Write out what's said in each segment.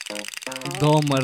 Дома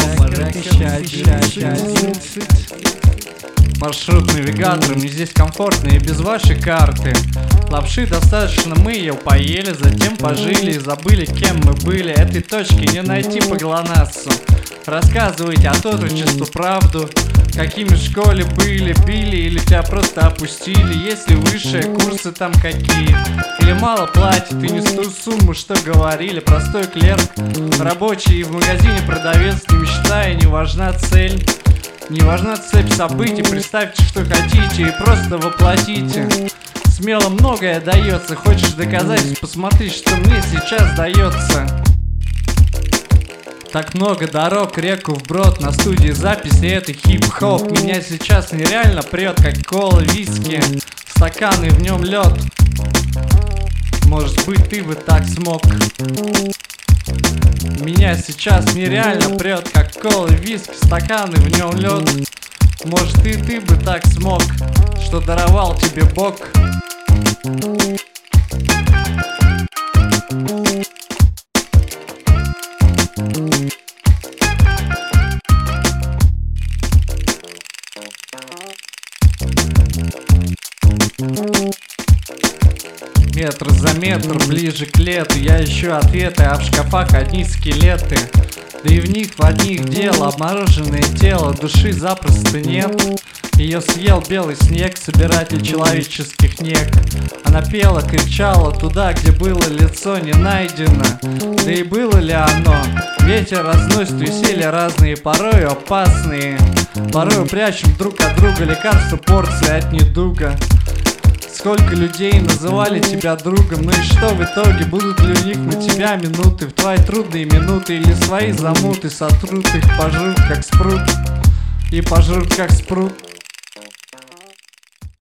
маршрут навигатор, мне здесь комфортно и без вашей карты. Лапши достаточно, мы ее поели, затем пожили и забыли, кем мы были. Этой точки не найти по ГЛОНАССу. Рассказывайте отрочеству правду, какими в школе были, били или тебя просто опустили. Есть ли высшие курсы там какие? Или мало платят и не с ту сумму, что говорили. Простой клерк, рабочий и в магазине продавец, не мечта и не важна цель. Не важна цепь событий, представьте, что хотите и просто воплотите. Смело многое дается, хочешь доказать, посмотри, что мне сейчас дается. Так много дорог, реку вброд, на студии записи это хип-хоп. Меня сейчас нереально прет, как кола, виски, стакан и в нем лед. Может быть, ты бы так смог. Меня сейчас нереально прет, как кола, виски, стакан и в нем лед. Может и ты бы так смог, что даровал тебе Бог. Метр за метр, ближе к лету, я ищу ответы, а в шкафах одни скелеты. Да и в них в одних дело, обмороженное тело, души запросто нет. Ее съел белый снег, собиратель человеческих нег. Она пела, кричала туда, где было лицо не найдено. Да и было ли оно? Ветер разносит веселья разные, порой опасные. Порой прячем друг от друга лекарства, порции от недуга. Сколько людей называли тебя другом, ну и что в итоге? Будут ли у них на тебя минуты, в твои трудные минуты, или свои замуты сотрут их, пожрут как спрут, и пожрут как спрут.